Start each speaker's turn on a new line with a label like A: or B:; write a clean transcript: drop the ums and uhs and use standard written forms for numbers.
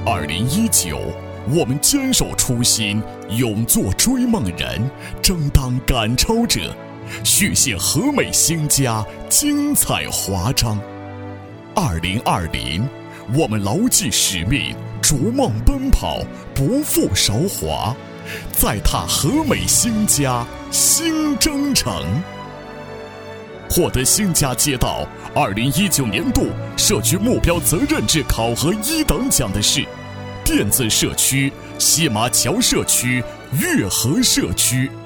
A: 2019，我们坚守初心，勇做追梦人，争当赶超者，续写和美新家精彩华章。2020，我们牢记使命，逐梦奔跑，不负韶华，再踏和美新家新征程。获得新家街道2019年度社区目标责任制考核1等奖的是电子社区西马桥社区悦和社区。